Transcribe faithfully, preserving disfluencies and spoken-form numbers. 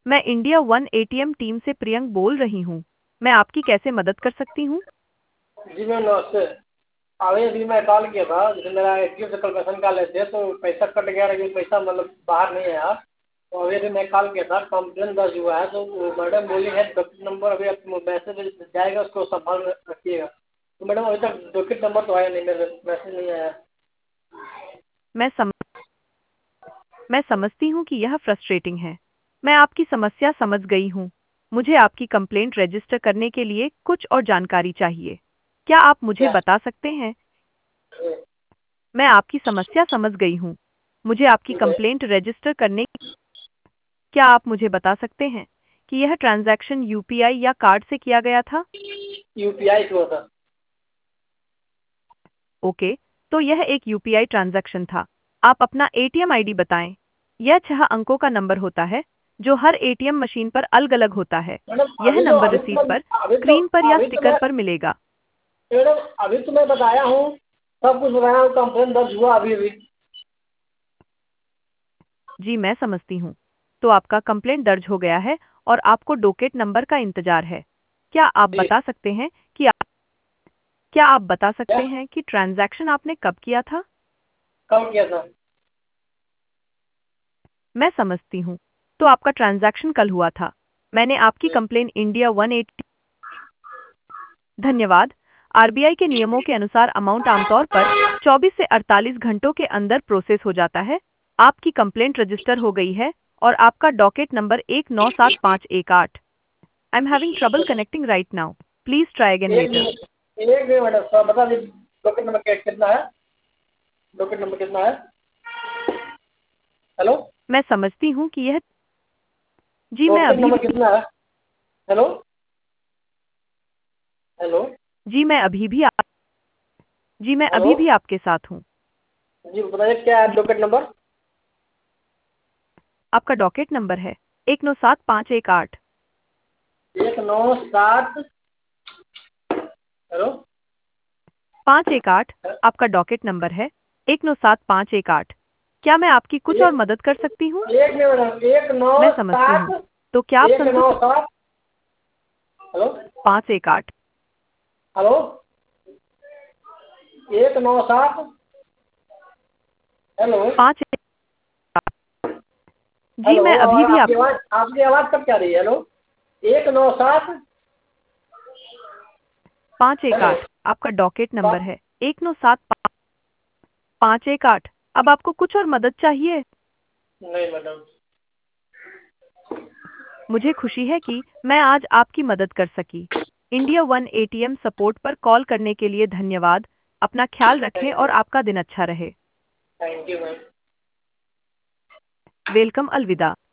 मैं India one ATM team से प्रियंक बोल रही हूँ। मैं आपकी कैसे मदद कर सकती हूँ? जी मैम नमस्ते। अभी अभी मैं कॉल किया था, जैसे मेरा एटीएम से कल पैसा निकाले थे तो पैसा कट गया, लेकिन पैसा मतलब बाहर नहीं आया। तो अभी अभी मैं कॉल किया था, कंप्लेन दर्ज हुआ है। तो वो मैडम बोली है डॉक्यूमेंट नंबर अभी आपको मैसेज जाएगा, उसको संभाल रखिएगा। तो मैडम अभी तक डॉक्यूमेंट नंबर तो आया नहीं, मेरे मैसेज नहीं आया। मैं सम मैं समझती हूँ कि यह फ्रस्ट्रेटिंग है। मैं आपकी समस्या समझ गई हूँ। मुझे आपकी कंप्लेंट रजिस्टर करने के लिए कुछ और जानकारी चाहिए। क्या आप मुझे क्या? बता सकते हैं? मैं आपकी समस्या समझ गई हूँ। मुझे आपकी ठीक है। कंप्लेंट रजिस्टर करने क्या आप मुझे बता सकते हैं कि यह ट्रांजैक्शन यूपीआई या कार्ड से किया गया था? यूपीआई से हुआ था। ओके, तो यह एक यूपीआई ट्रांजैक्शन था। आप अपना एटीएम आईडी बताएं। यह छह अंकों का नंबर होता है जो हर एटीएम मशीन पर अलग-अलग होता है। मैडम यह अभी तो नंबर अभी रसीद तो पर, मैं अभी तो स्क्रीन पर या अभी तो स्टिकर मैं पर मिलेगा। मैडम अभी तो मैं बताया हूँ, सब कुछ बताया हूँ, कंप्लेन दर्ज हुआ अभी अभी। जी मैं समझती हूँ। तो आपका कंप्लेंट दर्ज हो गया है और आपको डोकेट नंबर का इंतजार है। क्या आप जी। बता सकते हैं कि आप क्या आप बता क्या? सकते हैं कि ट्रांजैक्शन आपने कब किया था? कब किया था? मैं समझती हूँ। तो आपका ट्रांजैक्शन कल हुआ था। मैंने आपकी जी। कंप्लेन इंडिया वन एटी धन्यवाद। आरबीआई के नियमों के अनुसार अमाउंट आमतौर पर चौबीस से अड़तालीस घंटों के अंदर प्रोसेस हो जाता है। आपकी कंप्लेंट रजिस्टर हो गई है और आपका डॉकेट नंबर एक नौ सात पाँच एक आठ। I am having trouble connecting right now. Please try again एक लेटर। मिनट एक मिनट मैडम, सर बता दीजिए डॉक्यूमेंट नंबर क्या कितना है? डॉक्यूमेंट नंबर कितना है? हेलो। मैं समझती हूँ कि यह जी मैं डॉक्यूमेंट अभी नंबर भी कितना है? हेलो। हेलो। जी मैं अभी भी आप जी मैं हेलो। अभी भी आपके साथ हूँ। जी बताइए क्या है डॉक्यूमेंट नंबर? आपका डॉकेट नंबर है एक नौ सात पाँच एक आठ। एक नौ सात। हेलो। पाँच एक आठ आपका डॉकेट नंबर है एक नौ सात पाँच एक आठ। क्या मैं आपकी कुछ और एक मदद कर सकती हूँ? एक मिनट मैडम, एक नौ मैं समझती सात हूँ। तो क्या आप एक नौ संतुष्ट सात हेलो। पाँच एक आठ हेलो। एक नौ सात। हेलो। पाँच जी हेलो। मैं अभी आवाज भी आप आपकी आवाज आपकी आवाज कब क्या रही है? हेलो। एक नौ सात। पाँच एक हेलो। आठ आपका डॉकेट पा- नंबर है एक नौ सात पाँच एक आठ। अब आपको कुछ और मदद चाहिए? नहीं मैडम। मुझे खुशी है कि मैं आज आपकी मदद कर सकी। इंडिया वन एटीएम सपोर्ट पर कॉल करने के लिए धन्यवाद। अपना ख्याल रखें थैंक यू। और आपका दिन अच्छा रहे। Thank you ma'am. वेलकम, अलविदा।